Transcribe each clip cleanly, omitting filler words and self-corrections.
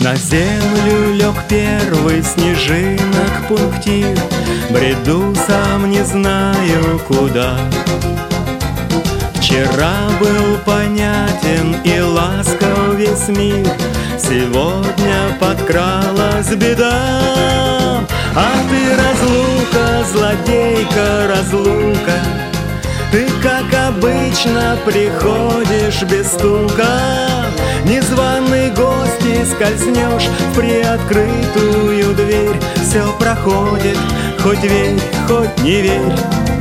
На землю лег первый снежинок пунктир, бреду сам не знаю куда. Вчера был понятен и ласков весь мир, сегодня подкралась беда. А ты разлука, злодейка, разлука, ты, как обычно, приходишь без стука. Незваный гость и скользнешь в приоткрытую дверь. Все проходит, хоть верь, хоть не верь.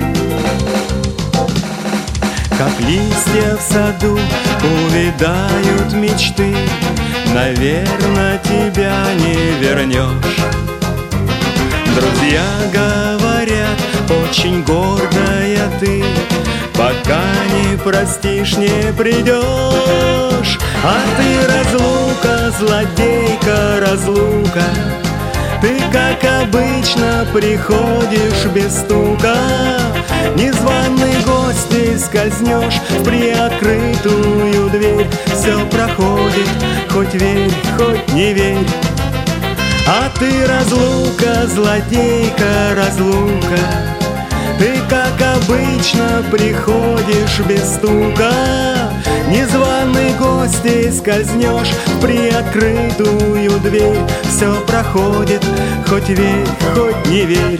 Как листья в саду увядают мечты, наверно, тебя не вернешь. Друзья говорят, очень гордая ты, пока не простишь, не придешь. А ты разлука, злодейка, разлука, ты, как обычно, приходишь без стука. Незваный гость и скользнешь в приоткрытую дверь. Все проходит, хоть верь, хоть не верь. А ты разлука, злодейка, разлука, ты, как обычно, приходишь без стука. Незваный гость и скользнешь в приоткрытую дверь. Все проходит, хоть верь, хоть не верь.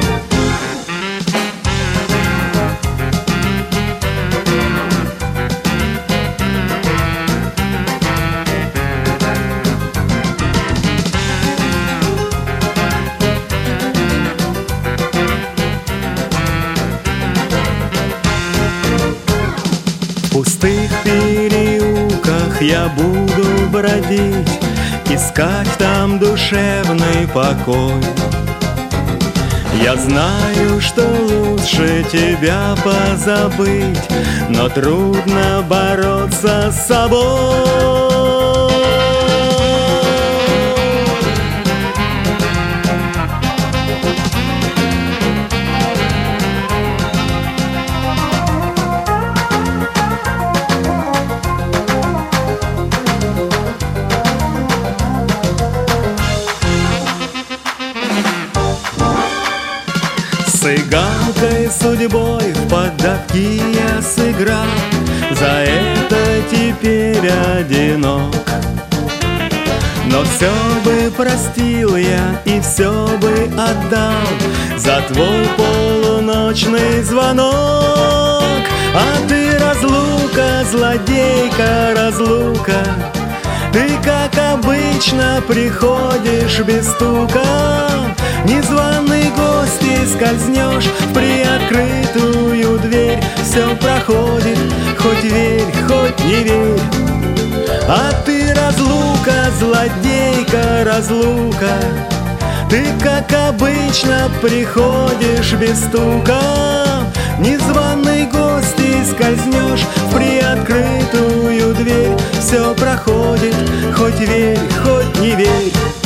В пустых переулках я буду бродить, искать там душевный покой. Я знаю, что лучше тебя позабыть, но трудно бороться с собой. С цыганкой судьбой в поддавки я сыграл, за это теперь одинок. Но все бы простил я и все бы отдал за твой полуночный звонок. А ты разлука, злодейка, разлука, ты, как обычно, приходишь без стука. Незваный гость и скользнешь в приоткрытую дверь. Все проходит, хоть верь, хоть не верь. А ты разлука, злодейка, разлука, ты, как обычно, приходишь без стука. Незваный гость и скользнешь в приоткрытую дверь. Все проходит, хоть верь, хоть не верь.